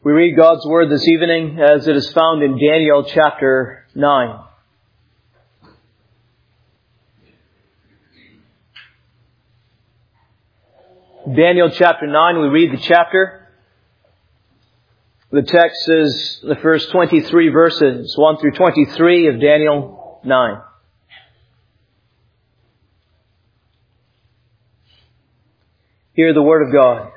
We read God's Word this evening as it is found in Daniel chapter 9. Daniel chapter 9, we read the chapter. The text is the first 23 verses, 1 through 23 of Daniel 9. Hear the Word of God.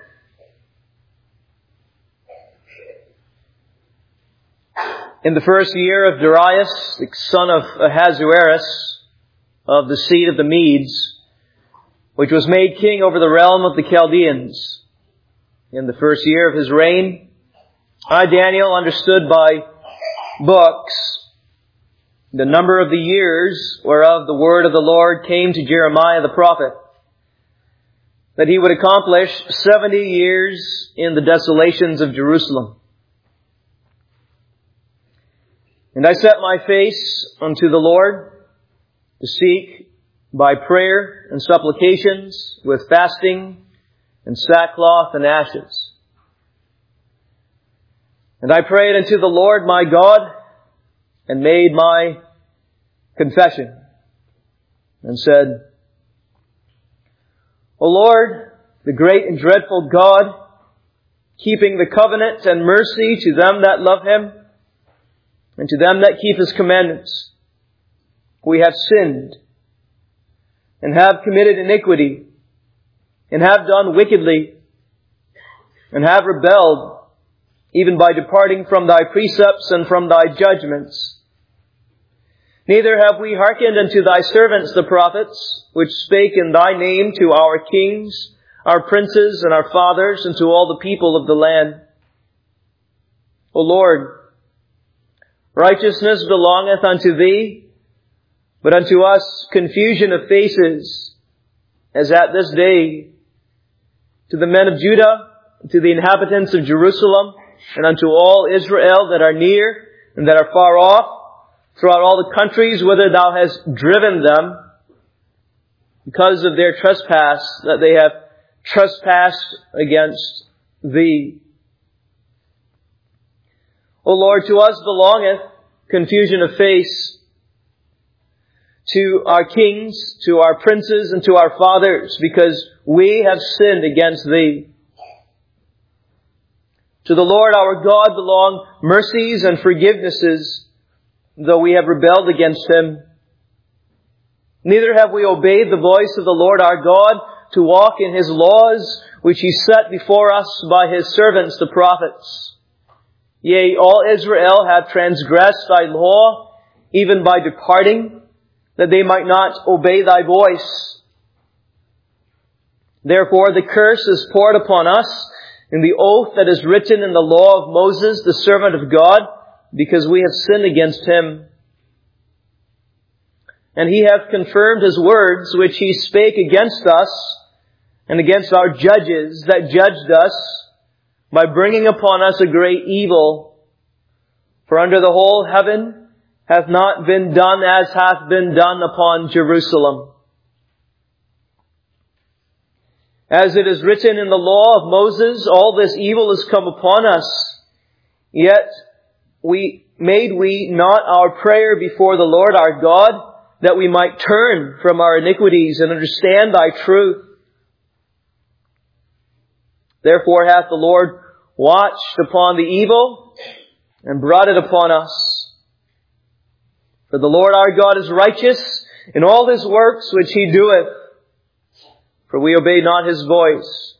In the first year of Darius, the son of Ahasuerus, of the seed of the Medes, which was made king over the realm of the Chaldeans, in the first year of his reign, I, Daniel, understood by books the number of the years whereof the word of the Lord came to Jeremiah the prophet, that he would accomplish 70 years in the desolations of Jerusalem. And I set my face unto the Lord to seek by prayer and supplications with fasting and sackcloth and ashes. And I prayed unto the Lord my God and made my confession and said, O Lord, the great and dreadful God, keeping the covenant and mercy to them that love Him, and to them that keep His commandments, we have sinned, and have committed iniquity, and have done wickedly, and have rebelled, even by departing from Thy precepts and from Thy judgments. Neither have we hearkened unto Thy servants the prophets, which spake in Thy name to our kings, our princes, and our fathers, and to all the people of the land. O Lord, righteousness belongeth unto Thee, but unto us confusion of faces, as at this day, to the men of Judah, to the inhabitants of Jerusalem, and unto all Israel that are near and that are far off, throughout all the countries whither Thou hast driven them, because of their trespass, that they have trespassed against Thee. O Lord, to us belongeth confusion of face, to our kings, to our princes, and to our fathers, because we have sinned against Thee. To the Lord our God belong mercies and forgivenesses, though we have rebelled against Him. Neither have we obeyed the voice of the Lord our God to walk in His laws, which He set before us by His servants the prophets. Yea, all Israel have transgressed Thy law, even by departing, that they might not obey Thy voice. Therefore the curse is poured upon us in the oath that is written in the law of Moses, the servant of God, because we have sinned against Him. And He hath confirmed His words, which He spake against us, and against our judges that judged us, by bringing upon us a great evil. For under the whole heaven hath not been done as hath been done upon Jerusalem. As it is written in the law of Moses, all this evil is come upon us. Yet made we not our prayer before the Lord our God, that we might turn from our iniquities and understand Thy truth. Therefore hath the Lord watched upon the evil and brought it upon us. For the Lord our God is righteous in all His works which He doeth, for we obey not His voice.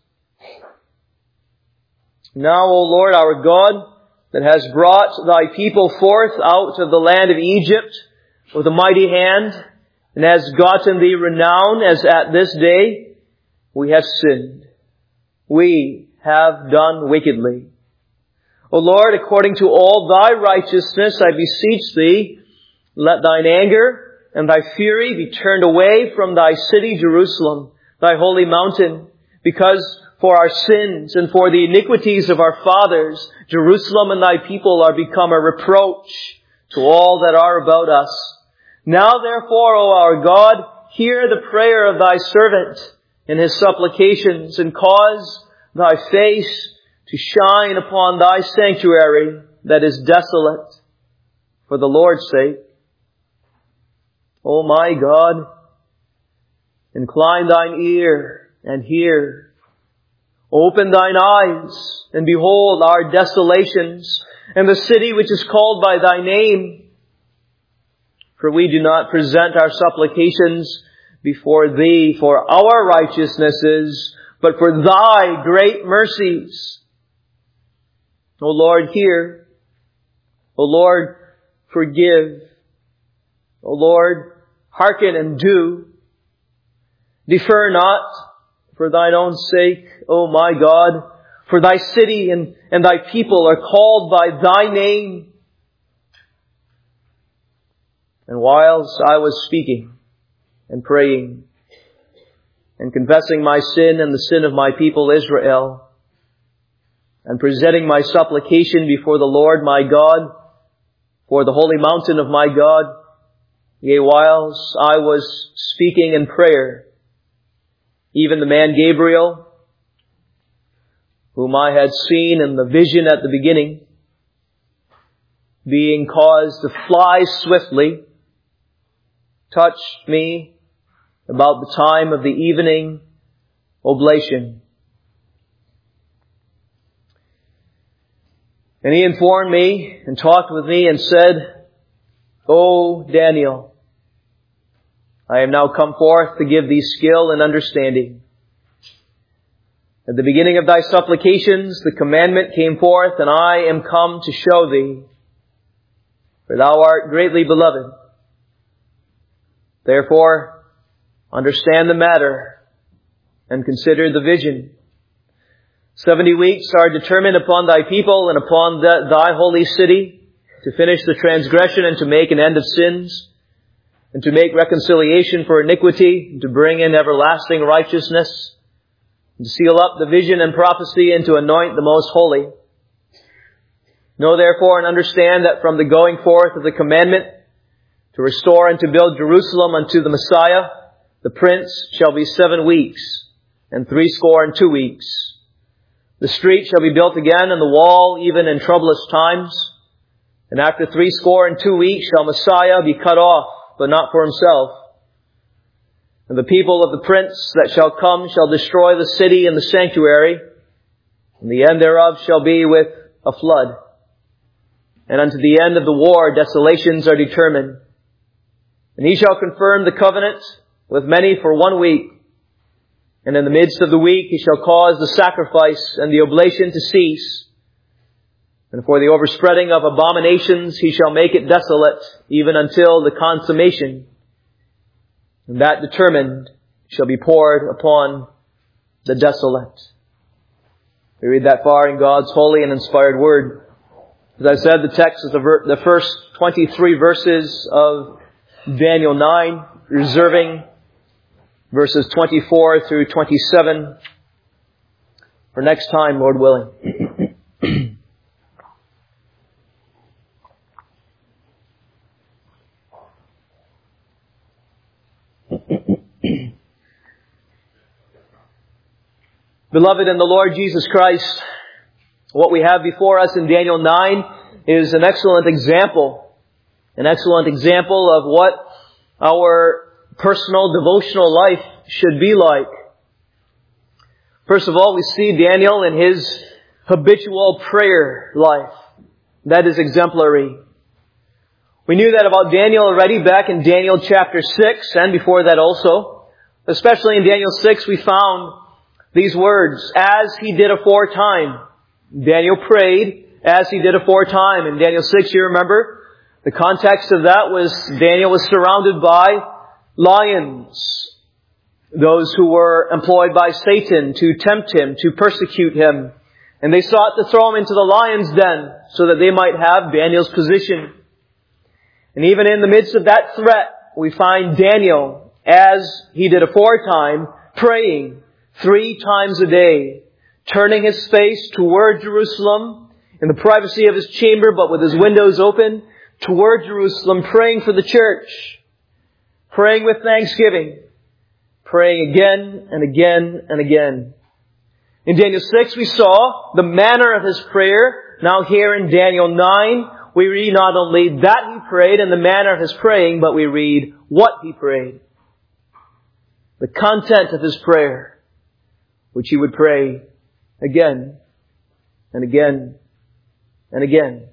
Now, O Lord our God, that has brought Thy people forth out of the land of Egypt with a mighty hand, and has gotten Thee renown as at this day, we have sinned. We have done wickedly. O Lord, according to all Thy righteousness, I beseech Thee, let Thine anger and Thy fury be turned away from Thy city Jerusalem, Thy holy mountain, because for our sins and for the iniquities of our fathers, Jerusalem and Thy people are become a reproach to all that are about us. Now therefore, O our God, hear the prayer of Thy servant in his supplications, and cause Thy face to shine upon Thy sanctuary that is desolate for the Lord's sake. O my God, incline Thine ear and hear. Open Thine eyes and behold our desolations and the city which is called by Thy name. For we do not present our supplications before Thee for our righteousnesses, but for Thy great mercies. O Lord, hear. O Lord, forgive. O Lord, hearken and do. Defer not for Thine own sake, O my God, for Thy city and Thy people are called by Thy name. And whilst I was speaking and praying and confessing my sin and the sin of my people Israel, and presenting my supplication before the Lord my God, for the holy mountain of my God, yea, whilst I was speaking in prayer, even the man Gabriel, whom I had seen in the vision at the beginning, being caused to fly swiftly, touched me about the time of the evening oblation. And he informed me and talked with me and said, O Daniel, I am now come forth to give thee skill and understanding. At the beginning of thy supplications, the commandment came forth, and I am come to show thee, for thou art greatly beloved. Therefore, understand the matter and consider the vision. 70 weeks are determined upon thy people and upon thy holy city to finish the transgression and to make an end of sins and to make reconciliation for iniquity and to bring in everlasting righteousness and to seal up the vision and prophecy and to anoint the most holy. Know therefore and understand that from the going forth of the commandment to restore and to build Jerusalem unto the Messiah, the Prince, shall be 7 weeks and 62 weeks. The street shall be built again, and the wall even in troublous times. And after 62 weeks shall Messiah be cut off, but not for himself. And the people of the Prince that shall come shall destroy the city and the sanctuary, and the end thereof shall be with a flood. And unto the end of the war desolations are determined. And he shall confirm the covenant with many for 1 week. And in the midst of the week he shall cause the sacrifice and the oblation to cease. And for the overspreading of abominations he shall make it desolate, even until the consummation. And that determined shall be poured upon the desolate. We read that far in God's holy and inspired Word. As I said, the text is the first 23 verses of Daniel 9, reserving verses 24 through 27 for next time, Lord willing. Beloved in the Lord Jesus Christ, what we have before us in Daniel 9 is an excellent example of what our personal devotional life should be like. First of all, we see Daniel in his habitual prayer life. That is exemplary. We knew that about Daniel already back in Daniel chapter 6 and before that also. Especially in Daniel 6 we found these words, as he did aforetime. Daniel prayed as he did aforetime. In Daniel 6, you remember, the context of that was Daniel was surrounded by lions, those who were employed by Satan to tempt him, to persecute him. And they sought to throw him into the lion's den so that they might have Daniel's position. And even in the midst of that threat, we find Daniel, as he did aforetime, praying 3 times a day, turning his face toward Jerusalem in the privacy of his chamber, but with his windows open, toward Jerusalem, praying for the church, praying with thanksgiving, praying again and again and again. In Daniel 6, we saw the manner of his prayer. Now here in Daniel 9, we read not only that he prayed and the manner of his praying, but we read what he prayed. The content of his prayer, which he would pray again and again and again.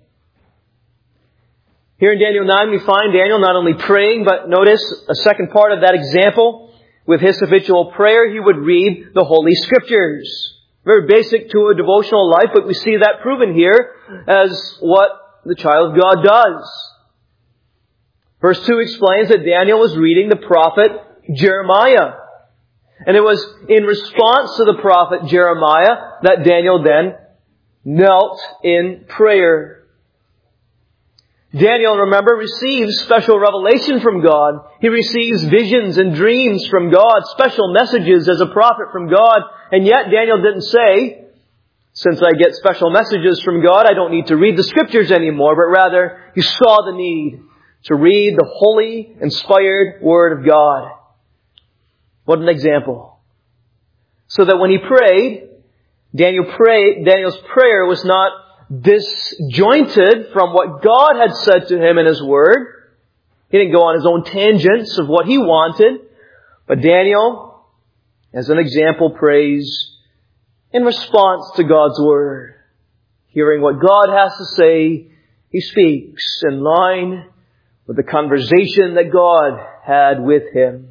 Here in Daniel 9, we find Daniel not only praying, but notice a second part of that example. With his habitual prayer, he would read the Holy Scriptures. Very basic to a devotional life, but we see that proven here as what the child of God does. Verse 2 explains that Daniel was reading the prophet Jeremiah. And it was in response to the prophet Jeremiah that Daniel then knelt in prayer. Daniel, remember, receives special revelation from God. He receives visions and dreams from God, special messages as a prophet from God. And yet Daniel didn't say, since I get special messages from God, I don't need to read the Scriptures anymore, but rather he saw the need to read the holy, inspired Word of God. What an example. So that when he prayed, Daniel's prayer was not disjointed from what God had said to him in His Word. He didn't go on his own tangents of what he wanted. But Daniel, as an example, prays in response to God's Word. Hearing what God has to say, he speaks in line with the conversation that God had with him.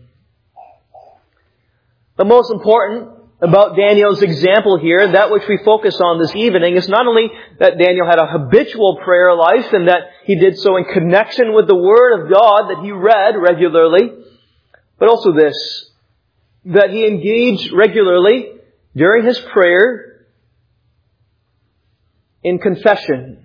The most important about Daniel's example here, that which we focus on this evening, is not only that Daniel had a habitual prayer life and that he did so in connection with the Word of God that he read regularly, but also this, that he engaged regularly during his prayer in confession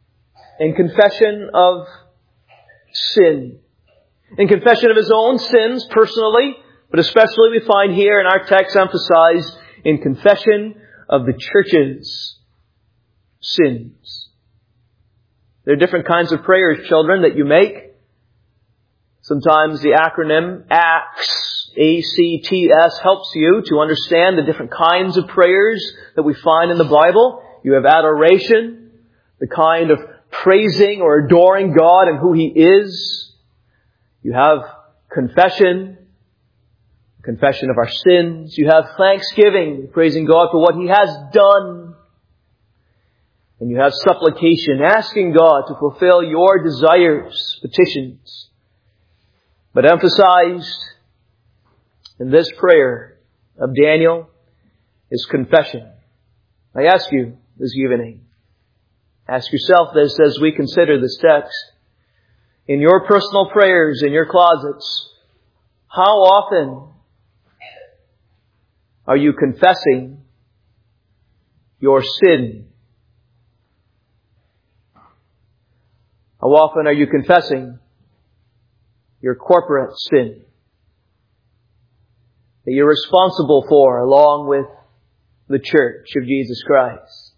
of sin, in confession of his own sins personally, but especially we find here in our text emphasized in confession of the church's sins. There are different kinds of prayers, children, that you make. Sometimes the acronym ACTS, A-C-T-S, helps you to understand the different kinds of prayers that we find in the Bible. You have adoration, the kind of praising or adoring God and who He is. You have confession of our sins. You have thanksgiving, praising God for what He has done. And you have supplication, asking God to fulfill your desires, petitions. But emphasized in this prayer of Daniel is confession. I ask you this evening, ask yourself this as we consider this text. In your personal prayers, in your closets, how often are you confessing your sin? How often are you confessing your corporate sin that you're responsible for along with the Church of Jesus Christ?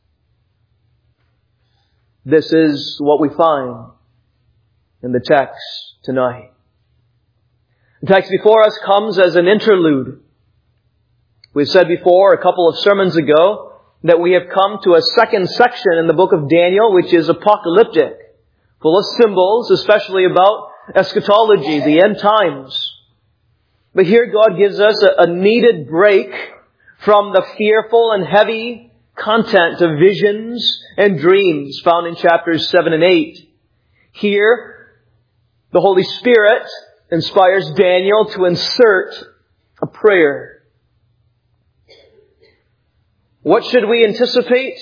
This is what we find in the text tonight. The text before us comes as an interlude. We've said before, a couple of sermons ago, that we have come to a second section in the book of Daniel, which is apocalyptic, full of symbols, especially about eschatology, the end times. But here God gives us a needed break from the fearful and heavy content of visions and dreams found in chapters 7 and 8. Here, the Holy Spirit inspires Daniel to insert a prayer. What should we anticipate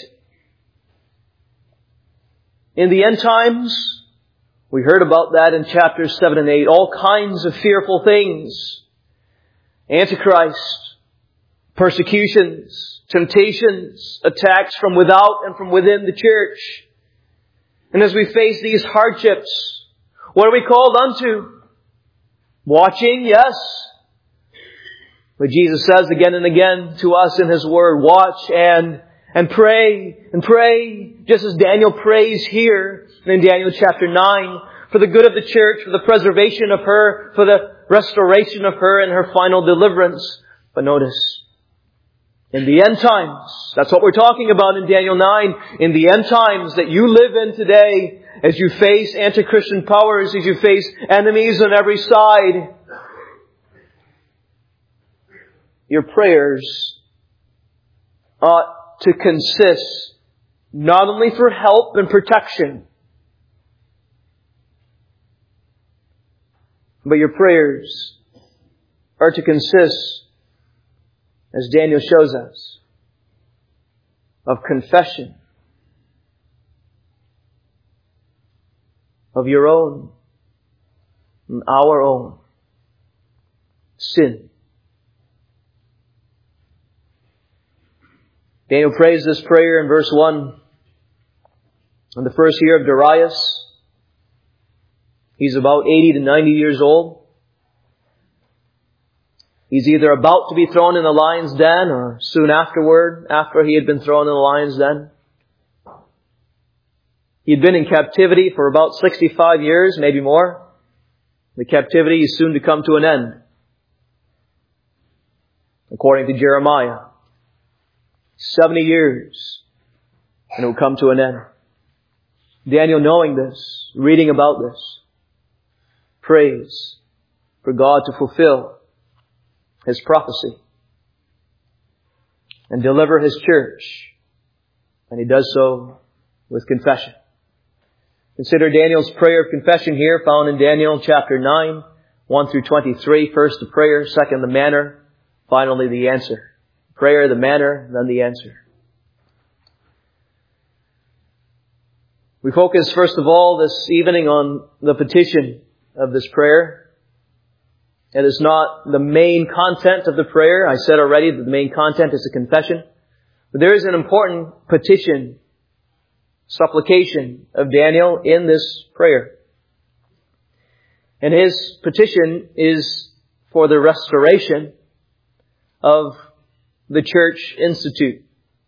in the end times? We heard about that in chapters 7 and 8. All kinds of fearful things. Antichrist, persecutions, temptations, attacks from without and from within the church. And as we face these hardships, what are we called unto? Watching, yes. But Jesus says again and again to us in His Word, watch and pray, just as Daniel prays here in Daniel chapter 9, for the good of the church, for the preservation of her, for the restoration of her and her final deliverance. But notice, In the end times, that's what we're talking about in Daniel 9. In the end times that you live in today, as you face anti-Christian powers, as you face enemies on every side, your prayers ought to consist not only for help and protection, but your prayers are to consist, as Daniel shows us, of confession of your own and our own sin. Daniel prays this prayer in verse 1. In the first year of Darius, he's about 80 to 90 years old. He's either about to be thrown in the lion's den or soon afterward, after he had been thrown in the lion's den. He'd been in captivity for about 65 years, maybe more. The captivity is soon to come to an end, according to Jeremiah. 70 years, and it will come to an end. Daniel, knowing this, reading about this, prays for God to fulfill His prophecy and deliver His church. And He does so with confession. Consider Daniel's prayer of confession here, found in Daniel chapter 9, 1 through 23. First the prayer, second the manner, finally the answer. Prayer, the manner, then the answer. We focus first of all this evening on the petition of this prayer. It is not the main content of the prayer. I said already that the main content is a confession. But there is an important petition, supplication of Daniel in this prayer. And his petition is for the restoration of the Church Institute.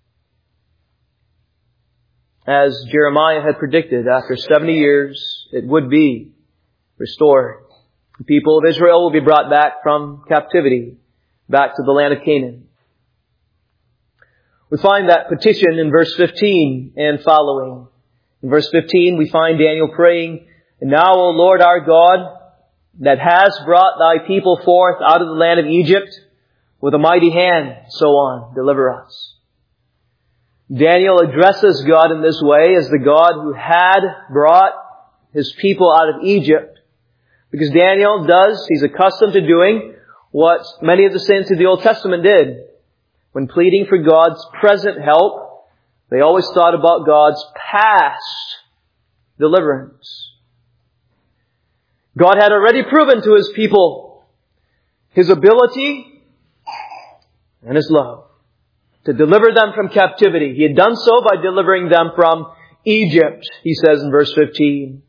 As Jeremiah had predicted, after 70 years, it would be restored. The people of Israel will be brought back from captivity, back to the land of Canaan. We find that petition in verse 15 and following. In verse 15, we find Daniel praying, "And now, O Lord our God, that has brought thy people forth out of the land of Egypt, with a mighty hand," so on, "deliver us." Daniel addresses God in this way as the God who had brought His people out of Egypt. Because Daniel he's accustomed to doing what many of the saints of the Old Testament did. When pleading for God's present help, they always thought about God's past deliverance. God had already proven to His people His ability and His love to deliver them from captivity. He had done so by delivering them from Egypt, he says in verse 15.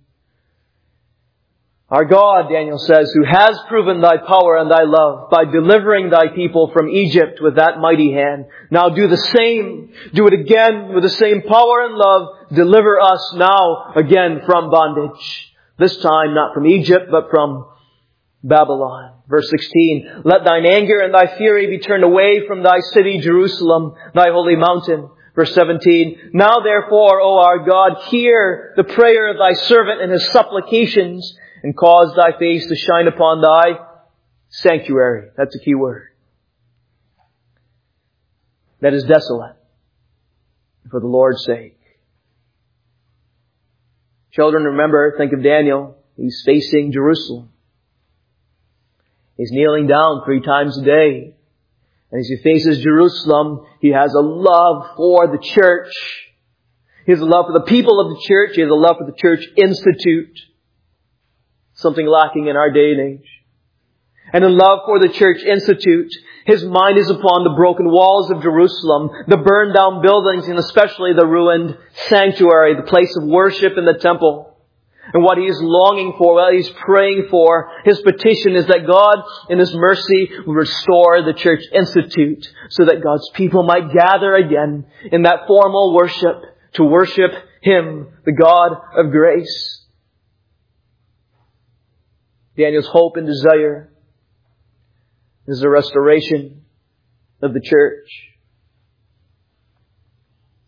Our God, Daniel says, who has proven thy power and thy love by delivering thy people from Egypt with that mighty hand. Now do the same. Do it again with the same power and love. Deliver us now again from bondage. This time not from Egypt, but from Babylon. Verse 16, let thine anger and thy fury be turned away from thy city, Jerusalem, thy holy mountain. Verse 17, now therefore, O our God, hear the prayer of thy servant and his supplications, and cause thy face to shine upon thy sanctuary. That's a key word. That is desolate, for the Lord's sake. Children, remember, think of Daniel. He's facing Jerusalem. He's kneeling down 3 times a day. And as he faces Jerusalem, he has a love for the church. He has a love for the people of the church. He has a love for the Church Institute. Something lacking in our day and age. And in love for the Church Institute, his mind is upon the broken walls of Jerusalem, the burned down buildings, and especially the ruined sanctuary, the place of worship in the temple. And what he is longing for, what he's praying for, his petition is that God, in His mercy, will restore the Church Institute so that God's people might gather again in that formal worship to worship Him, the God of grace. Daniel's hope and desire is the restoration of the church.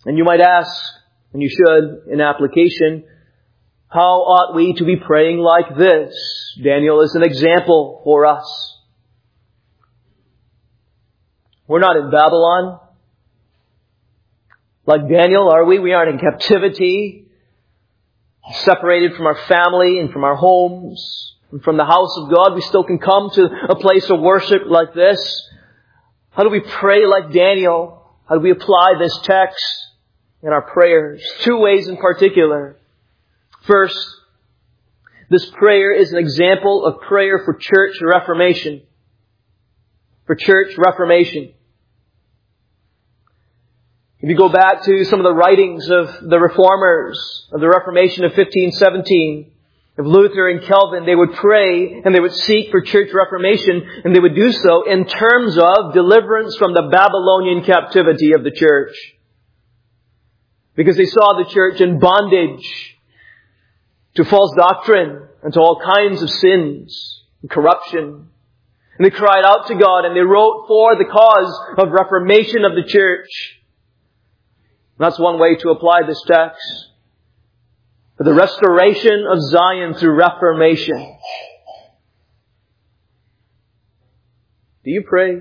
And you might ask, and you should, in application, how ought we to be praying like this? Daniel is an example for us. We're not in Babylon. Like Daniel, are we? We aren't in captivity, separated from our family and from our homes and from the house of God. We still can come to a place of worship like this. How do we pray like Daniel? How do we apply this text in our prayers? Two ways in particular. First, this prayer is an example of prayer for church reformation. For church reformation. If you go back to some of the writings of the reformers of the Reformation of 1517, of Luther and Calvin, they would pray and they would seek for church reformation, and they would do so in terms of deliverance from the Babylonian captivity of the church. Because they saw the church in bondage to false doctrine and to all kinds of sins and corruption. And they cried out to God and they wrote for the cause of reformation of the church. That's one way to apply this text. For the restoration of Zion through reformation. Do you pray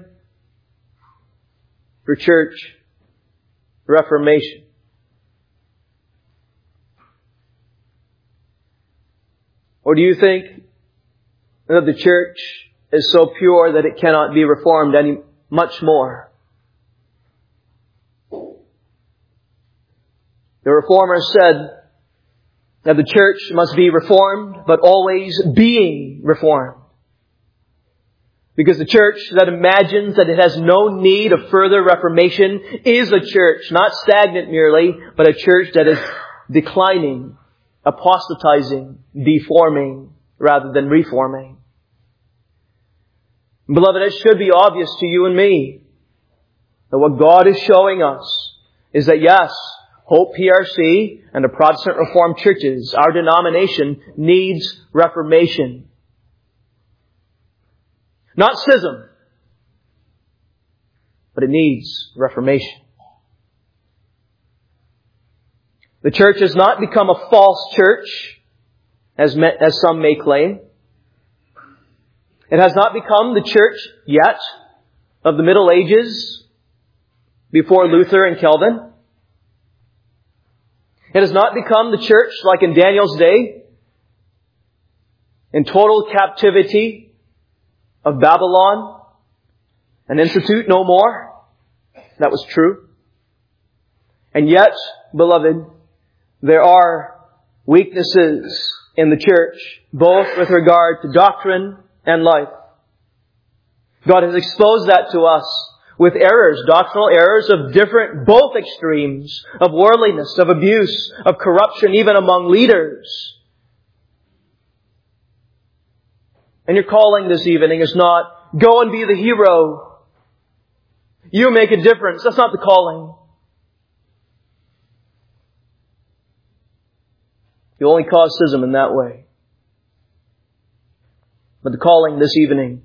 for church reformation? Or do you think that the church is so pure that it cannot be reformed any much more? The reformers said that the church must be reformed, but always being reformed. Because the church that imagines that it has no need of further reformation is a church, not stagnant merely, but a church that is declining, apostatizing, deforming, rather than reforming. Beloved, it should be obvious to you and me that what God is showing us is that yes, Hope PRC and the Protestant Reformed churches, our denomination, needs reformation. Not schism, but it needs reformation. The church has not become a false church, as some may claim. It has not become the church yet of the Middle Ages before Luther and Calvin. It has not become the church like in Daniel's day, in total captivity of Babylon, an institute no more. That was true. And yet, beloved, there are weaknesses in the church, both with regard to doctrine and life. God has exposed that to us with errors, doctrinal errors of different, both extremes, of worldliness, of abuse, of corruption, even among leaders. And your calling this evening is not, go and be the hero. You make a difference. That's not the calling. You only cause schism in that way. But the calling this evening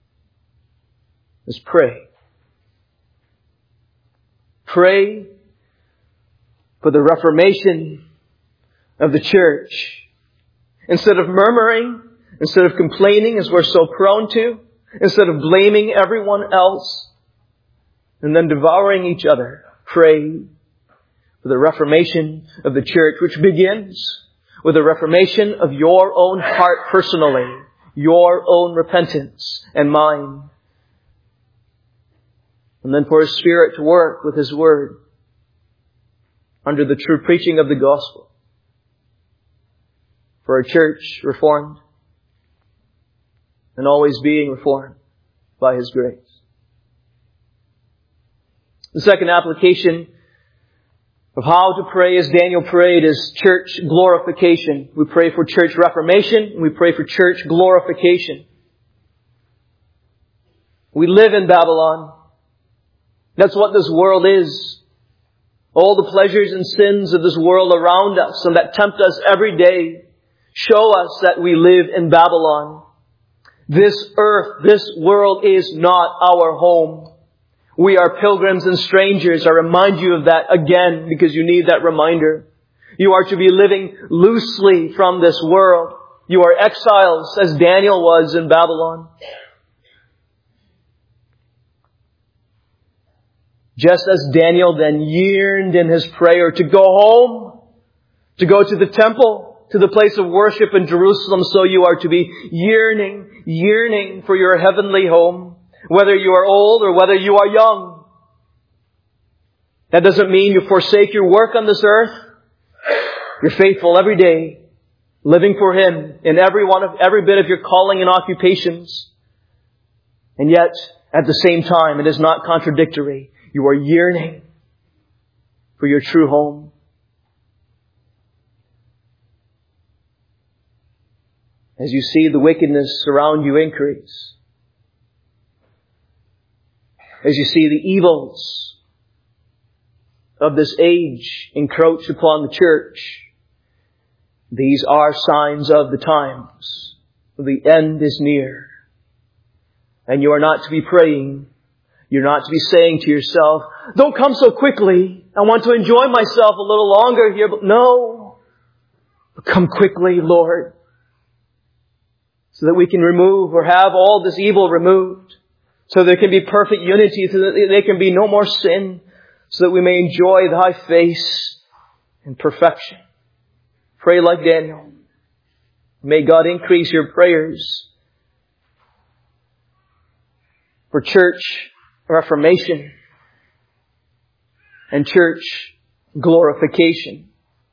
is pray. Pray for the reformation of the church. Instead of murmuring, instead of complaining as we're so prone to, instead of blaming everyone else and then devouring each other, pray for the reformation of the church, which begins with the reformation of your own heart personally, your own repentance and mine. And then for His Spirit to work with His Word under the true preaching of the gospel. For a church reformed and always being reformed by His grace. The second application of how to pray as Daniel prayed is church glorification. We pray for church reformation and we pray for church glorification. We live in Babylon. That's what this world is. All the pleasures and sins of this world around us and that tempt us every day show us that we live in Babylon. This earth, this world is not our home. We are pilgrims and strangers. I remind you of that again because you need that reminder. You are to be living loosely from this world. You are exiles as Daniel was in Babylon. Just as Daniel then yearned in his prayer to go home, to go to the temple, to the place of worship in Jerusalem, so you are to be yearning for your heavenly home, whether you are old or whether you are young. That doesn't mean you forsake your work on this earth. You're faithful every day, living for Him in every bit of your calling and occupations. And yet, at the same time, it is not contradictory. You are yearning for your true home. As you see the wickedness around you increase, as you see the evils of this age encroach upon the church, these are signs of the times. The end is near. And you are not to be praying. You're not to be saying to yourself, don't come so quickly. I want to enjoy myself a little longer here. But no. Come quickly, Lord. So that we can remove or have all this evil removed. So there can be perfect unity. So that there can be no more sin. So that we may enjoy Thy face in perfection. Pray like Daniel. May God increase your prayers for church reformation and church glorification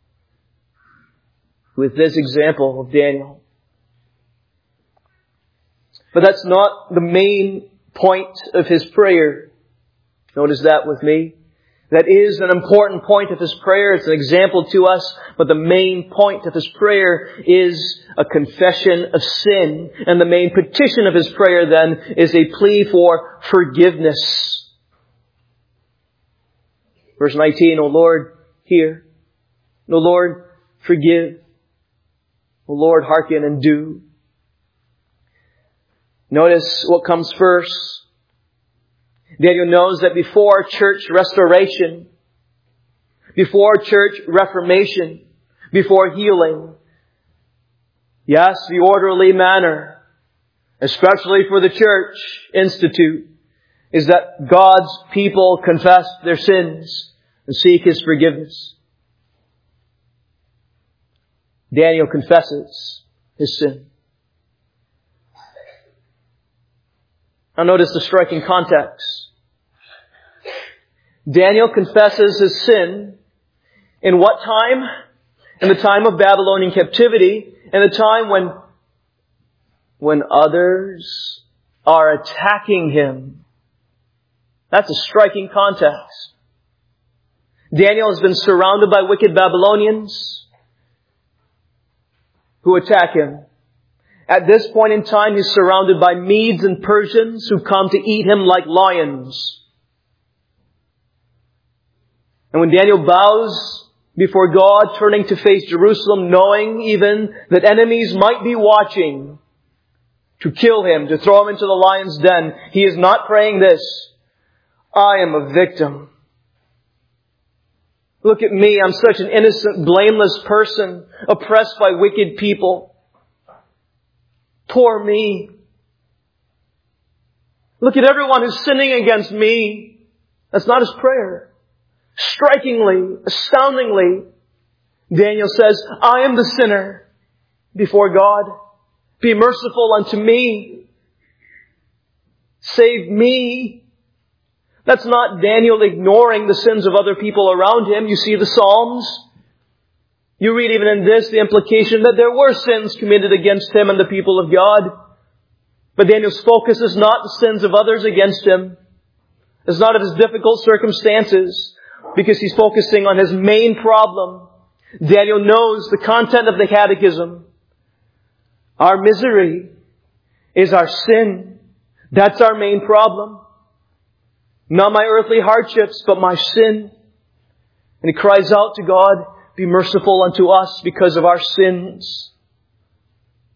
with this example of Daniel. But that's not the main point of his prayer. Notice that with me. That is an important point of his prayer. It's an example to us. But the main point of his prayer is a confession of sin. And the main petition of his prayer then is a plea for forgiveness. Verse 19, O Lord, hear. O Lord, forgive. O Lord, hearken and do. Notice what comes first. Daniel knows that before church restoration, before church reformation, before healing, yes, the orderly manner, especially for the church institute, is that God's people confess their sins and seek His forgiveness. Daniel confesses his sin. Now notice the striking context. Daniel confesses his sin in what time? In the time of Babylonian captivity, in the time when others are attacking him. That's a striking context. Daniel has been surrounded by wicked Babylonians who attack him. At this point in time, he's surrounded by Medes and Persians who come to eat him like lions. And when Daniel bows before God, turning to face Jerusalem, knowing even that enemies might be watching to kill him, to throw him into the lion's den, he is not praying this, I am a victim. Look at me, I'm such an innocent, blameless person, oppressed by wicked people. Poor me. Look at everyone who's sinning against me. That's not his prayer. Strikingly, astoundingly, Daniel says, I am the sinner before God. Be merciful unto me. Save me. That's not Daniel ignoring the sins of other people around him. You see the Psalms. You read even in this the implication that there were sins committed against him and the people of God. But Daniel's focus is not the sins of others against him. It's not of his difficult circumstances, because he's focusing on his main problem. Daniel knows the content of the catechism. Our misery is our sin. That's our main problem. Not my earthly hardships, but my sin. And he cries out to God, be merciful unto us because of our sins.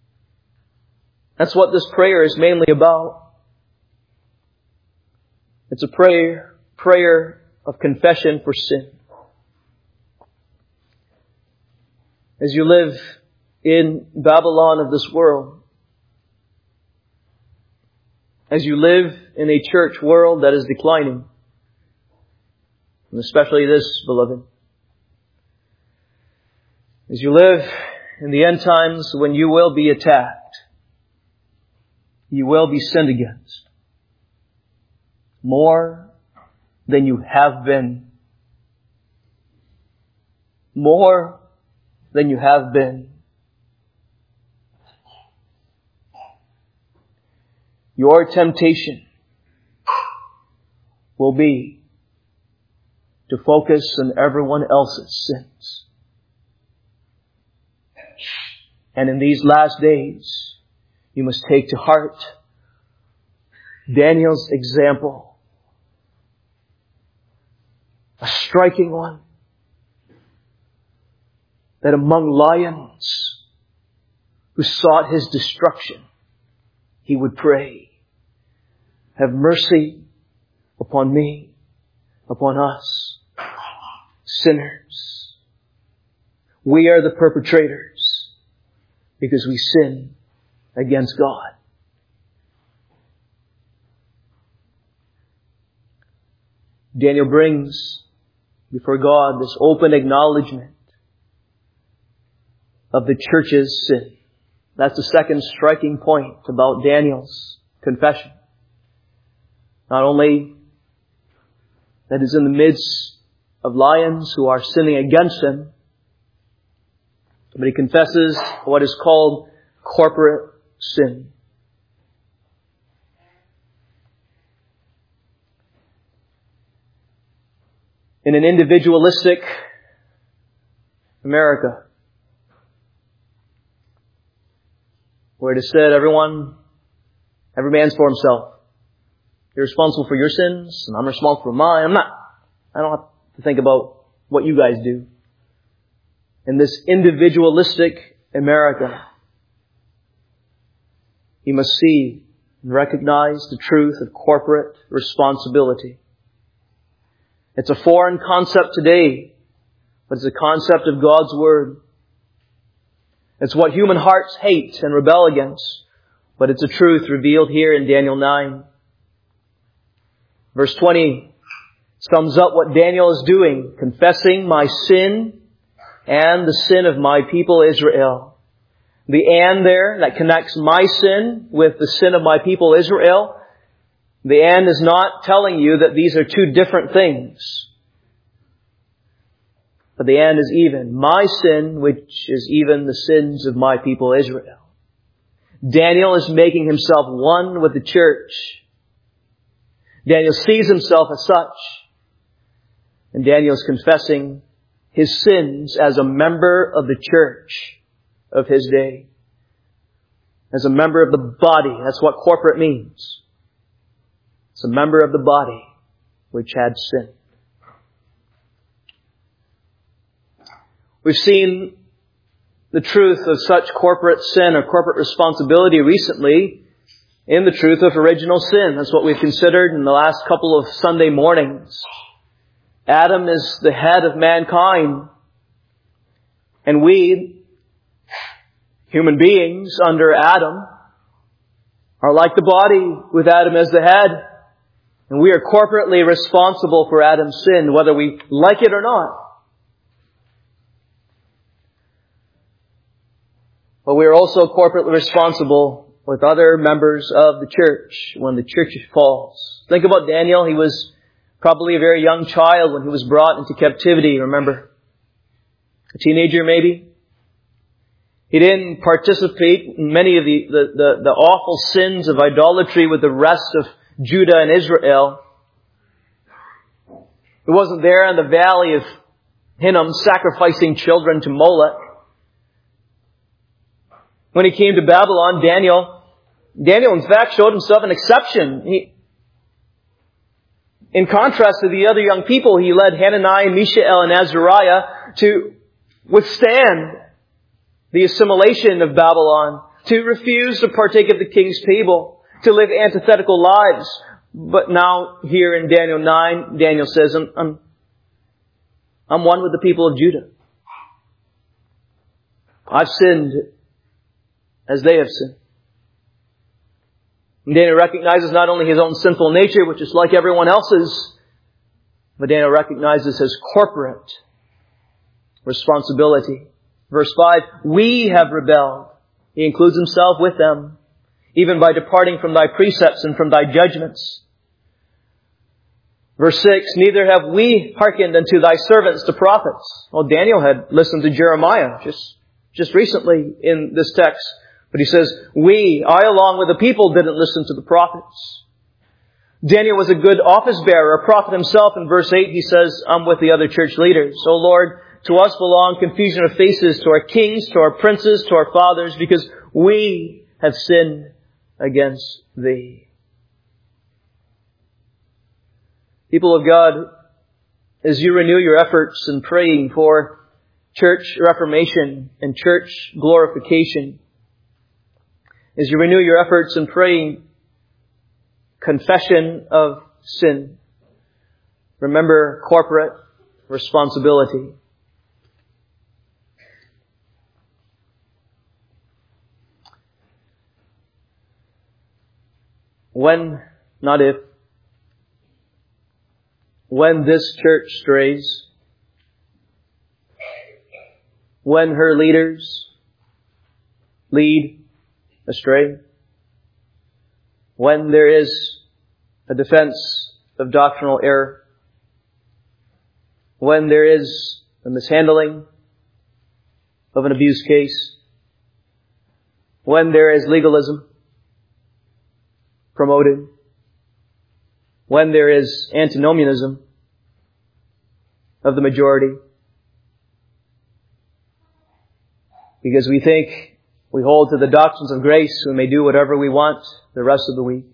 That's what this prayer is mainly about. It's a prayer of confession for sin. As you live in Babylon of this world, as you live in a church world that is declining, and especially this, beloved, as you live in the end times when you will be attacked, you will be sinned against more than you have been. More than you have been. Your temptation will be to focus on everyone else's sins. And in these last days, you must take to heart Daniel's example. A striking one. That among lions who sought his destruction, he would pray, have mercy upon me, upon us, sinners. We are the perpetrators because we sin against God. Daniel brings before God this open acknowledgement of the church's sin. That's the second striking point about Daniel's confession. Not only that he's in the midst of lions who are sinning against him, but he confesses what is called corporate sin. In an individualistic America, where it is said, every man's for himself. You're responsible for your sins, and I'm responsible for mine. I don't have to think about what you guys do. In this individualistic America, you must see and recognize the truth of corporate responsibility. It's a foreign concept today, but it's a concept of God's Word. It's what human hearts hate and rebel against, but it's a truth revealed here in Daniel 9. Verse 20 sums up what Daniel is doing, confessing my sin and the sin of my people Israel. The "and" there that connects my sin with the sin of my people Israel, the "and" is not telling you that these are two different things. But the "and" is even. My sin, which is even the sins of my people Israel. Daniel is making himself one with the church. Daniel sees himself as such. And Daniel is confessing his sins as a member of the church of his day. As a member of the body. That's what corporate means. It's a member of the body which had sin. We've seen the truth of such corporate sin or corporate responsibility recently in the truth of original sin. That's what we've considered in the last couple of Sunday mornings. Adam is the head of mankind. And we, human beings under Adam, are like the body with Adam as the head. And we are corporately responsible for Adam's sin, whether we like it or not. But we are also corporately responsible with other members of the church when the church falls. Think about Daniel. He was probably a very young child when he was brought into captivity, remember? A teenager maybe. He didn't participate in many of the awful sins of idolatry with the rest of Judah and Israel. He wasn't there in the valley of Hinnom sacrificing children to Moloch. When he came to Babylon, Daniel in fact showed himself an exception. In contrast to the other young people, he led Hananiah, Mishael, and Azariah to withstand the assimilation of Babylon, to refuse to partake of the king's table, to live antithetical lives. But now, here in Daniel 9, Daniel says, I'm one with the people of Judah. I've sinned as they have sinned. And Daniel recognizes not only his own sinful nature, which is like everyone else's, but Daniel recognizes his corporate responsibility. Verse 5, we have rebelled. He includes himself with them, even by departing from thy precepts and from thy judgments. Verse 6, neither have we hearkened unto thy servants the prophets. Well, Daniel had listened to Jeremiah just recently in this text. But he says, I along with the people didn't listen to the prophets. Daniel was a good office bearer, a prophet himself. In verse 8 he says, I'm with the other church leaders. So Lord, to us belong confusion of faces, to our kings, to our princes, to our fathers, because we have sinned against Thee. People of God, as you renew your efforts in praying for church reformation and church glorification, as you renew your efforts in praying confession of sin, remember corporate responsibility. When, not if, when this church strays, when her leaders lead astray, when there is a defense of doctrinal error, when there is a mishandling of an abuse case, when there is legalism promoted, when there is antinomianism of the majority, because we think we hold to the doctrines of grace, we may do whatever we want the rest of the week.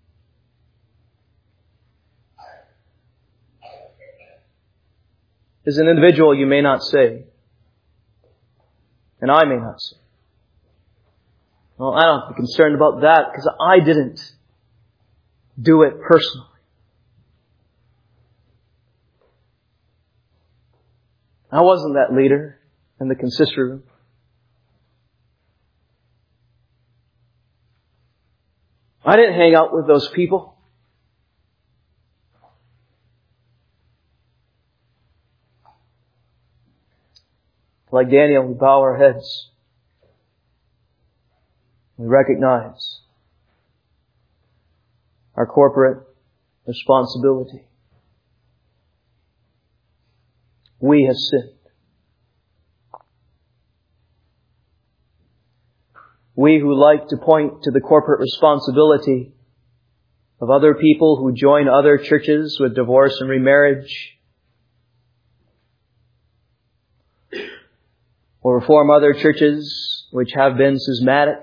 As an individual, you may not say, and I may not say, well, I don't have to be concerned about that because I didn't do it personally. I wasn't that leader in the consistory room. I didn't hang out with those people. Like Daniel, we bow our heads. We recognize our corporate responsibility. We have sinned. We who like to point to the corporate responsibility of other people who join other churches with divorce and remarriage, or reform other churches which have been schismatic,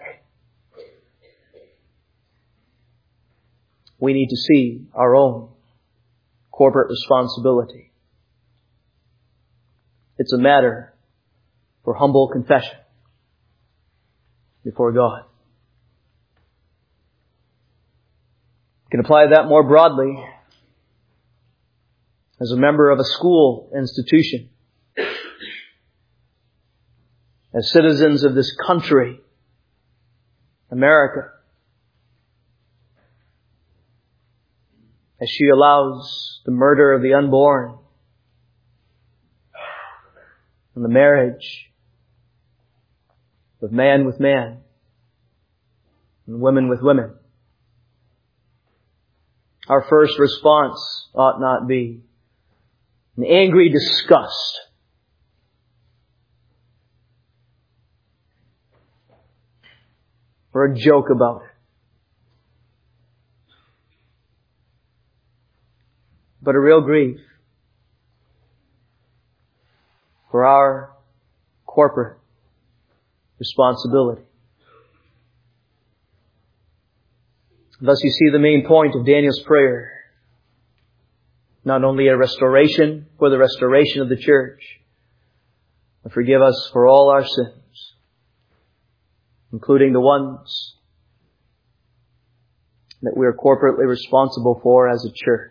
we need to see our own corporate responsibility. It's a matter for humble confession before God. You can apply that more broadly as a member of a school institution, as citizens of this country, America, as she allows the murder of the unborn and the marriage of man with man and women with women. Our first response ought not be an angry disgust or a joke about it, but a real grief for our corporate responsibility. Thus you see the main point of Daniel's prayer. Not only a restoration for the restoration of the church, but forgive us for all our sins, including the ones that we are corporately responsible for as a church.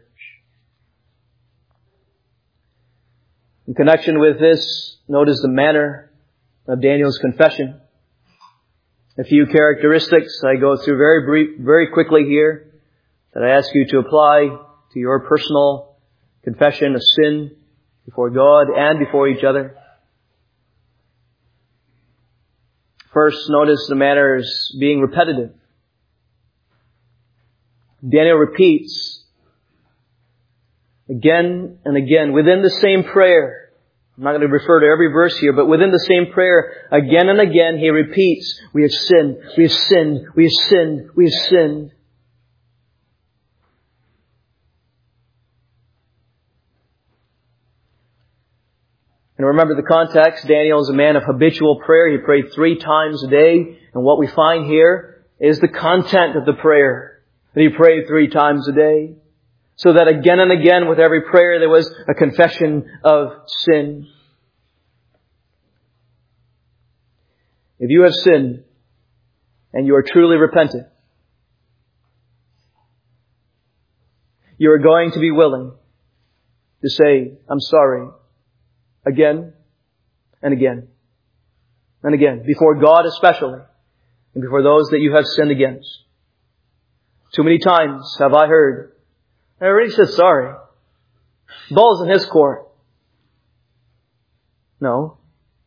In connection with this, notice the manner of Daniel's confession. A few characteristics I go through very quickly here that I ask you to apply to your personal confession of sin before God and before each other. First, notice the manner is being repetitive. Daniel repeats again and again within the same prayer. I'm not going to refer to every verse here, but within the same prayer, again and again, he repeats, we have sinned, we have sinned, we have sinned, we have sinned. And remember the context, Daniel is a man of habitual prayer. He prayed 3 times a day. And what we find here is the content of the prayer. That he prayed 3 times a day. So that again and again with every prayer there was a confession of sin. If you have sinned and you are truly repentant, you are going to be willing to say, I'm sorry, again and again and again, before God especially, and before those that you have sinned against. Too many times have I heard, I already said sorry. Ball's in his court. No.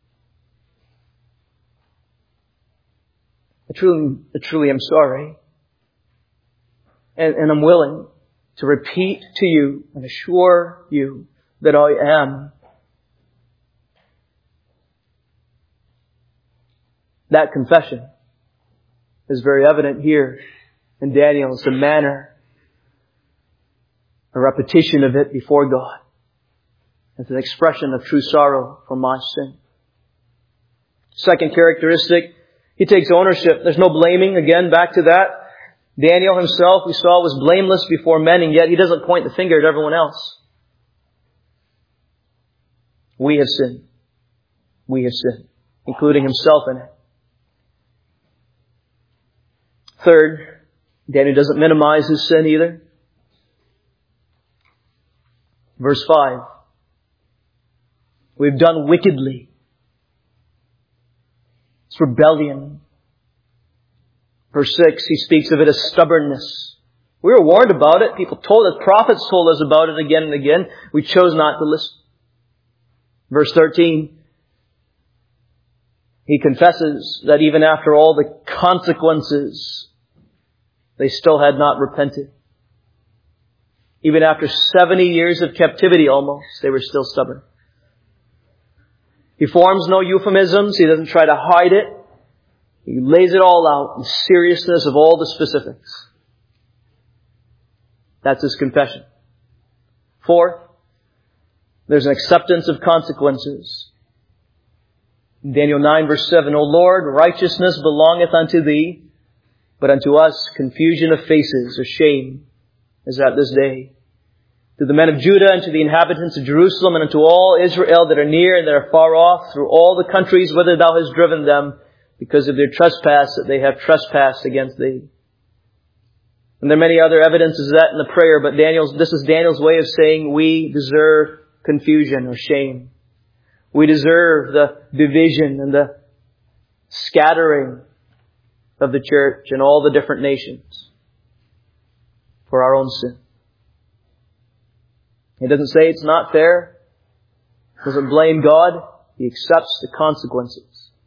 I truly am sorry. And I'm willing to repeat to you and assure you that I am. That confession is very evident here in Daniel. It's a manner, a repetition of it before God. It's an expression of true sorrow for my sin. Second characteristic, he takes ownership. There's no blaming. Again, back to that. Daniel himself, we saw, was blameless before men, and yet he doesn't point the finger at everyone else. We have sinned. We have sinned, including himself in it. Third, Daniel doesn't minimize his sin either. Verse 5. We've done wickedly. It's rebellion. Verse 6, he speaks of it as stubbornness. We were warned about it. People told us, prophets told us about it again and again. We chose not to listen. Verse 13, he confesses that even after all the consequences, they still had not repented. Even after 70 years of captivity almost, they were still stubborn. He forms no euphemisms. He doesn't try to hide it. He lays it all out in the seriousness of all the specifics. That's his confession. Fourth, there's an acceptance of consequences. In Daniel 9 verse 7, O Lord, righteousness belongeth unto Thee, but unto us confusion of faces or shame is at this day. To the men of Judah and to the inhabitants of Jerusalem and unto all Israel that are near and that are far off, through all the countries whither Thou hast driven them, because of their trespass that they have trespassed against Thee. And there are many other evidences of that in the prayer, but this is Daniel's way of saying we deserve confusion or shame. We deserve the division and the scattering of the church and all the different nations for our own sin. He doesn't say it's not fair. He doesn't blame God. He accepts the consequences.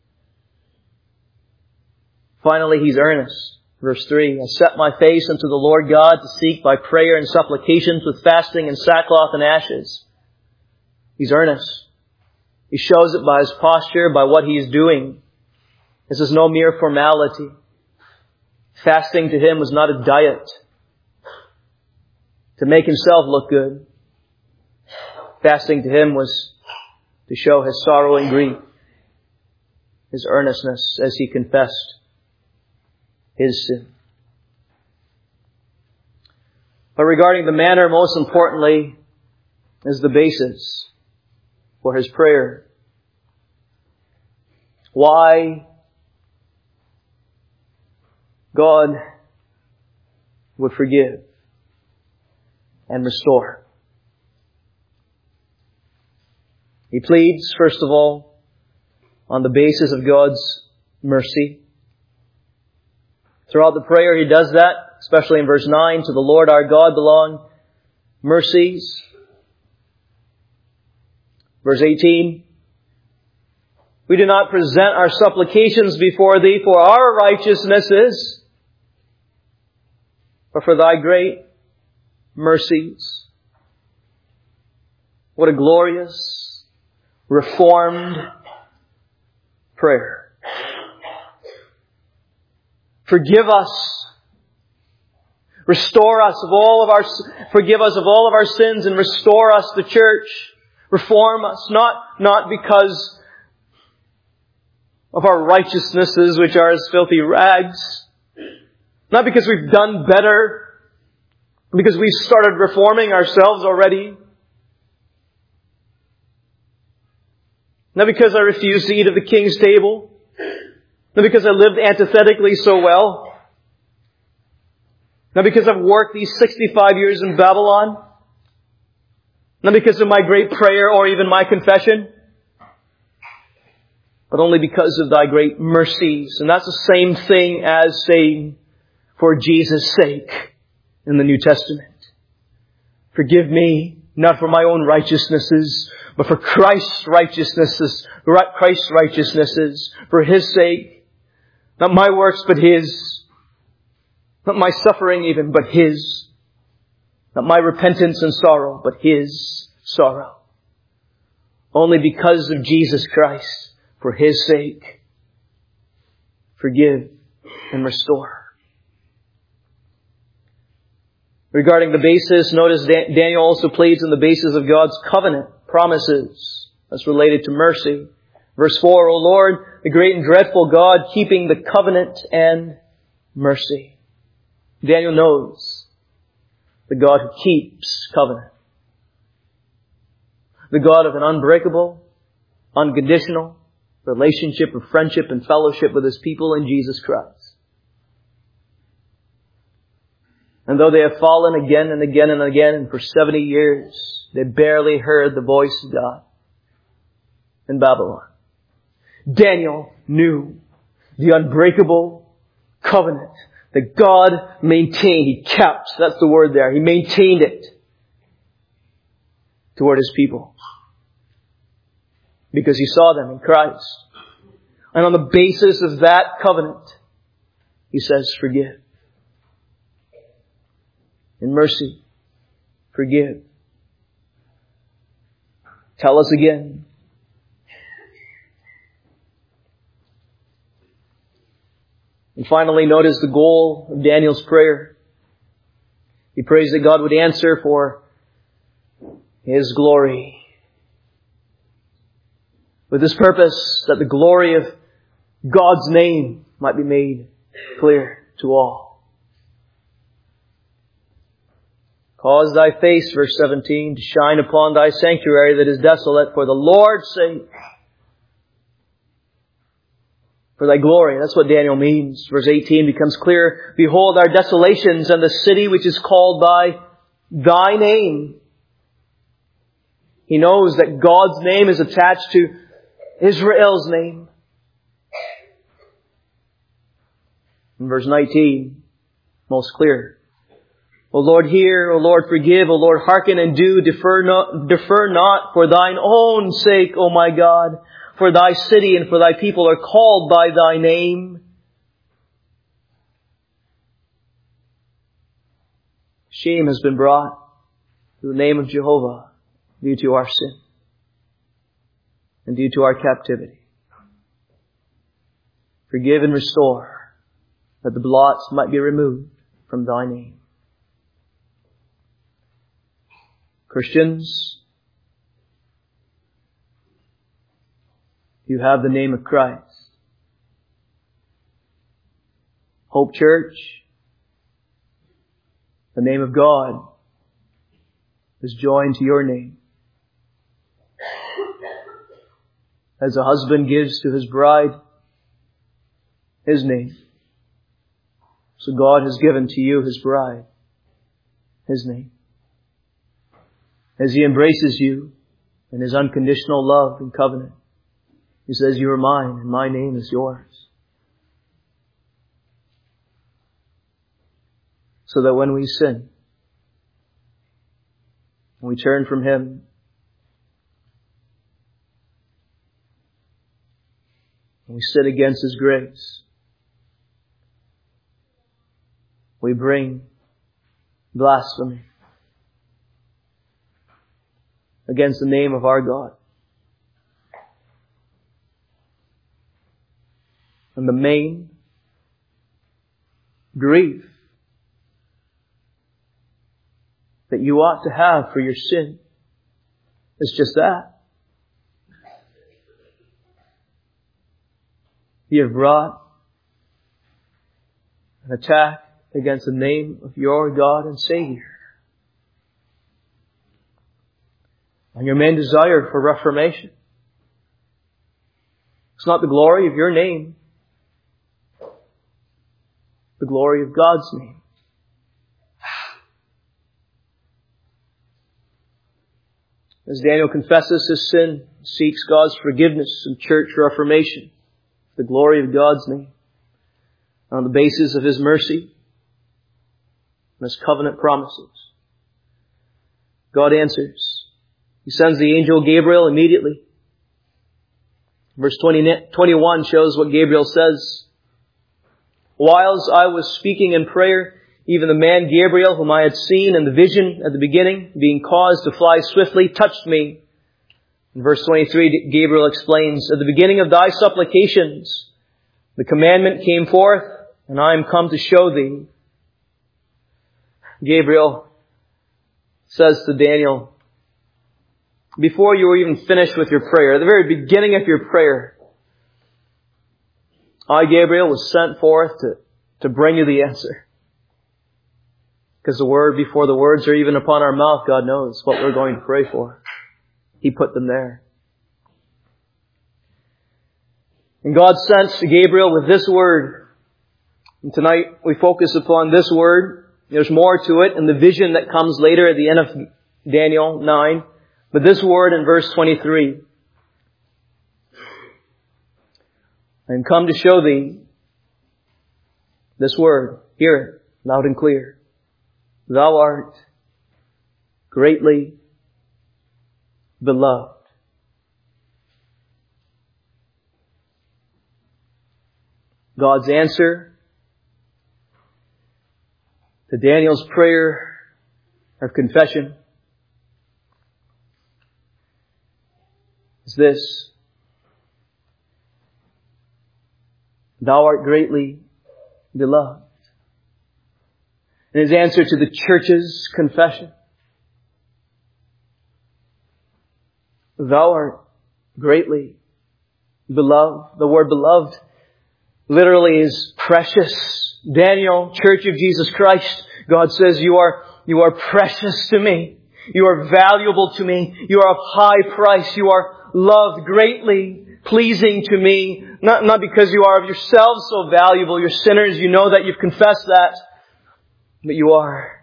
Finally, he's earnest. Verse 3, I set my face unto the Lord God to seek by prayer and supplications with fasting and sackcloth and ashes. He's earnest. He shows it by his posture, by what he's doing. This is no mere formality. Fasting to him was not a diet to make himself look good. Fasting to him was to show his sorrow and grief, his earnestness as he confessed his sin. But regarding the manner, most importantly, is the basis for his prayer. Why, God, would forgive and restore. He pleads, first of all, on the basis of God's mercy. Throughout the prayer he does that, especially in verse 9, to the Lord our God belong mercies. Verse 18, we do not present our supplications before Thee for our righteousnesses, but for Thy great mercies. What a glorious, reformed prayer. Forgive us. Restore us of all of our, forgive us of all of our sins and restore us, the church. Reform us, not because of our righteousnesses, which are as filthy rags. Not because we've done better. Because we've started reforming ourselves already. Not because I refuse to eat at the king's table. Not because I lived antithetically so well. Not because I've worked these 65 years in Babylon. Not because of my great prayer or even my confession. But only because of Thy great mercies. And that's the same thing as saying, for Jesus' sake in the New Testament. Forgive me, not for my own righteousnesses, but for Christ's righteousnesses. Christ's righteousnesses. For His sake. Not my works, but His. Not my suffering even, but His. Not my repentance and sorrow, but His sorrow. Only because of Jesus Christ, for His sake, forgive and restore. Regarding the basis, notice Daniel also pleads on the basis of God's covenant promises. That's related to mercy. Verse 4, O Lord, the great and dreadful God, keeping the covenant and mercy. Daniel knows the God who keeps covenant. The God of an unbreakable, unconditional relationship of friendship and fellowship with His people in Jesus Christ. And though they have fallen again and again and again, and for 70 years, they barely heard the voice of God in Babylon. Daniel knew the unbreakable covenant that God maintained. He kept. That's the word there. He maintained it toward His people. Because He saw them in Christ. And on the basis of that covenant, He says, forgive. In mercy, forgive. Tell us again. And finally, notice the goal of Daniel's prayer. He prays that God would answer for His glory. With this purpose, that the glory of God's name might be made clear to all. Cause Thy face, verse 17, to shine upon Thy sanctuary that is desolate for the Lord's sake. For Thy glory. That's what Daniel means. Verse 18 becomes clear. Behold our desolations and the city which is called by Thy name. He knows that God's name is attached to Israel's name. In verse 19, most clear. O Lord, hear. O Lord, forgive. O Lord, hearken and do. Defer not for Thine own sake, O my God. For Thy city and for Thy people are called by Thy name. Shame has been brought to the name of Jehovah due to our sin and due to our captivity. Forgive and restore, that the blots might be removed from Thy name. Christians, you have the name of Christ. Hope Church, the name of God is joined to your name. As a husband gives to his bride his name, so God has given to you His bride. His name. As He embraces you in His unconditional love and covenant, He says, you are mine and my name is yours. So that when we sin, when we turn from Him, when we sin against His grace, we bring blasphemy against the name of our God. And the main grief that you ought to have for your sin is just that. You have brought an attack against the name of your God and Savior. And your main desire for reformation. It's not the glory of your name, the glory of God's name. As Daniel confesses his sin, seeks God's forgiveness and church reformation, the glory of God's name, on the basis of His mercy and His covenant promises. God answers. He sends the angel Gabriel immediately. Verse 21 shows what Gabriel says. Whilst I was speaking in prayer, even the man Gabriel, whom I had seen in the vision at the beginning, being caused to fly swiftly, touched me. In verse 23, Gabriel explains, at the beginning of thy supplications, the commandment came forth, and I am come to show thee. Gabriel says to Daniel, before you were even finished with your prayer, at the very beginning of your prayer, I, Gabriel, was sent forth to bring you the answer. Because the word, before the words are even upon our mouth, God knows what we're going to pray for. He put them there. And God sent Gabriel with this word. And tonight we focus upon this word. There's more to it in the vision that comes later at the end of Daniel 9. But this word in verse 23. I am come to show thee this word. Hear it loud and clear. Thou art greatly beloved. God's answer to Daniel's prayer of confession is this. Thou art greatly beloved. And his answer to the church's confession. Thou art greatly beloved. The word beloved literally is precious. Daniel, Church of Jesus Christ, God says, you are precious to me. You are valuable to me. You are of high price. You are loved greatly, pleasing to me. Not because you are of yourselves so valuable. You're sinners. You know that. You've confessed that. But you are.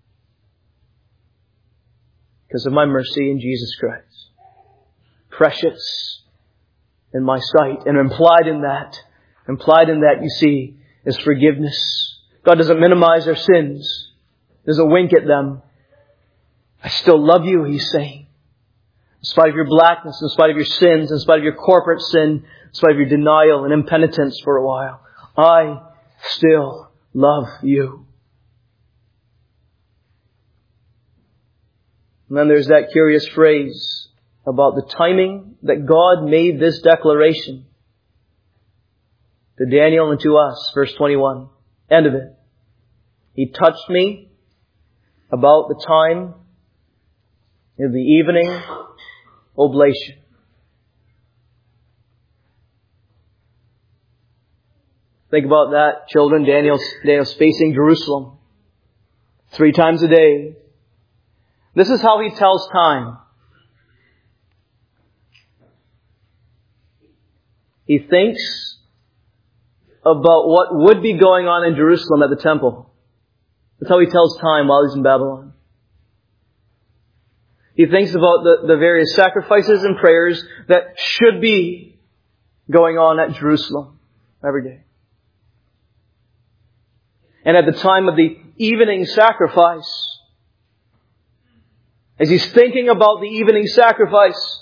Because of my mercy in Jesus Christ. Precious in my sight. And implied in that, you see, is forgiveness. God doesn't minimize our sins. Doesn't wink at them. I still love you, He's saying. In spite of your blackness, in spite of your sins, in spite of your corporate sin, in spite of your denial and impenitence for a while, I still love you. And then there's that curious phrase about the timing that God made this declaration to Daniel and to us. Verse 21. End of it. He touched me about the time of the evening oblation. Think about that, children. Daniel's facing Jerusalem 3 times a day. This is how he tells time. He thinks about what would be going on in Jerusalem at the temple. That's how he tells time while he's in Babylon. He thinks about the various sacrifices and prayers that should be going on at Jerusalem every day. And at the time of the evening sacrifice, as he's thinking about the evening sacrifice,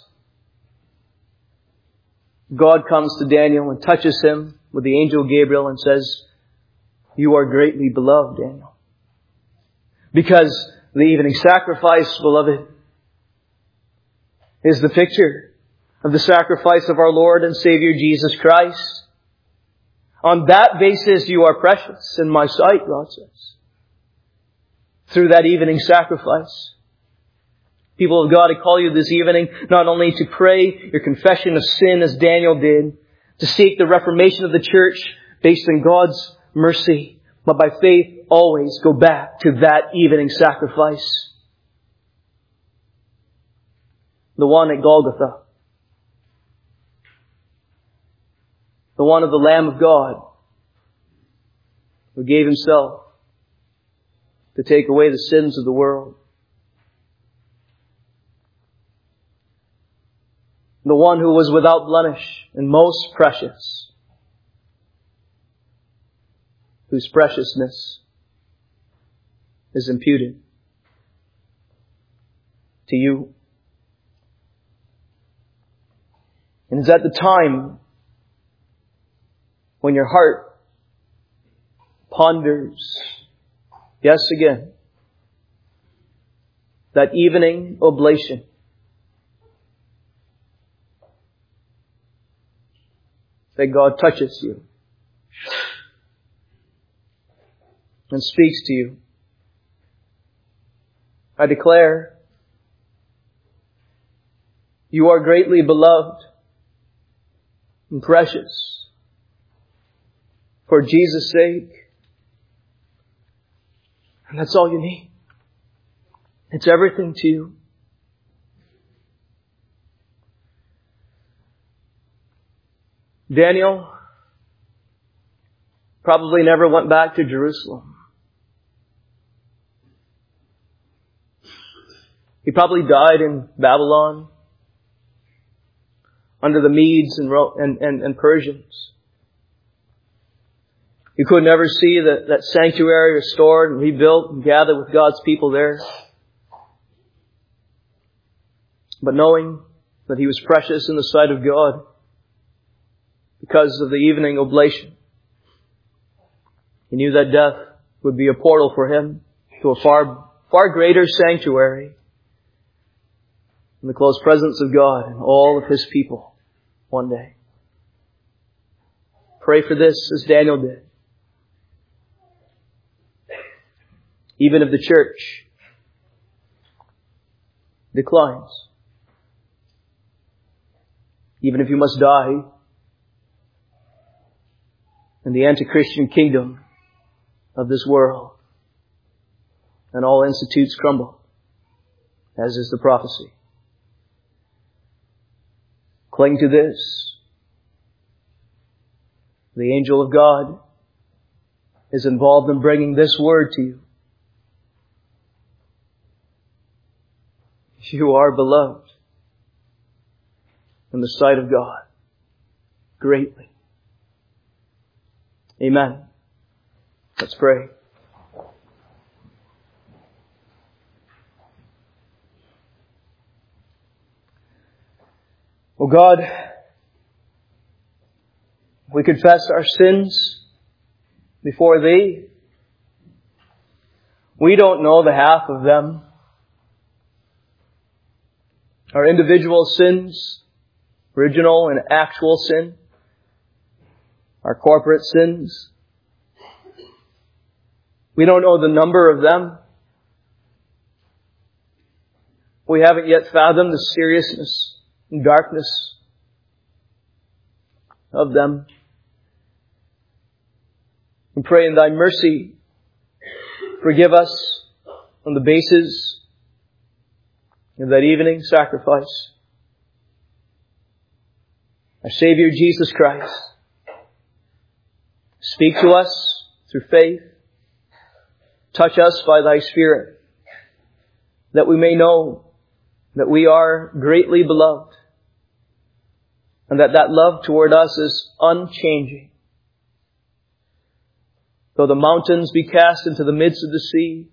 God comes to Daniel and touches him with the angel Gabriel and says, "You are greatly beloved, Daniel." Because the evening sacrifice, beloved, is the picture of the sacrifice of our Lord and Savior Jesus Christ. On that basis you are precious in my sight, God says. Through that evening sacrifice. People of God, I call you this evening not only to pray your confession of sin as Daniel did, to seek the reformation of the church based on God's mercy, but by faith always go back to that evening sacrifice. The one at Golgotha. The one of the Lamb of God who gave Himself to take away the sins of the world. The one who was without blemish and most precious, whose preciousness is imputed to you. And it's at the time when your heart ponders, yes again, that evening oblation, that God touches you and speaks to you. I declare, you are greatly beloved and precious for Jesus' sake. And that's all you need. It's everything to you. Daniel probably never went back to Jerusalem. He probably died in Babylon under the Medes and Persians. He could never see that sanctuary restored and rebuilt and gathered with God's people there. But knowing that he was precious in the sight of God because of the evening oblation, he knew that death would be a portal for him to a far greater sanctuary in the close presence of God and all of His people one day. Pray for this as Daniel did. Even if the church declines, even if you must die in the anti-Christian kingdom of this world and all institutes crumble, as is the prophecy. Cling to this. The angel of God is involved in bringing this word to you. You are beloved in the sight of God greatly. Amen. Let's pray. Oh God, we confess our sins before Thee. We don't know the half of them. Our individual sins, original and actual sin, our corporate sins. We don't know the number of them. We haven't yet fathomed the seriousness and darkness of them. We pray in Thy mercy, forgive us on the basis of that evening sacrifice. Our Savior Jesus Christ, speak to us through faith. touch us by Thy Spirit, that we may know that we are greatly beloved, and that love toward us is unchanging. Though the mountains be cast into the midst of the sea,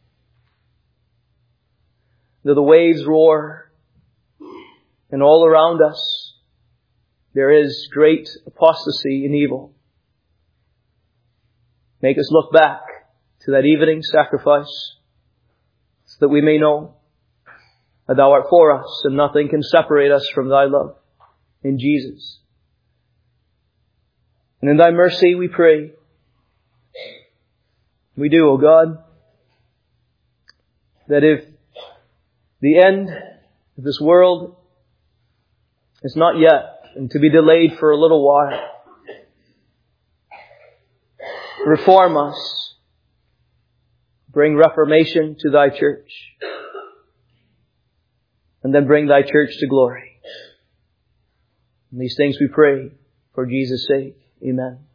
though the waves roar, and all around us there is great apostasy and evil, make us look back to that evening sacrifice, so that we may know that Thou art for us, and nothing can separate us from Thy love in Jesus. And in Thy mercy we pray. We do, O God, that if the end of this world is not yet, and to be delayed for a little while, reform us, bring reformation to Thy church, and then bring Thy church to glory. And these things we pray for Jesus' sake. Amen.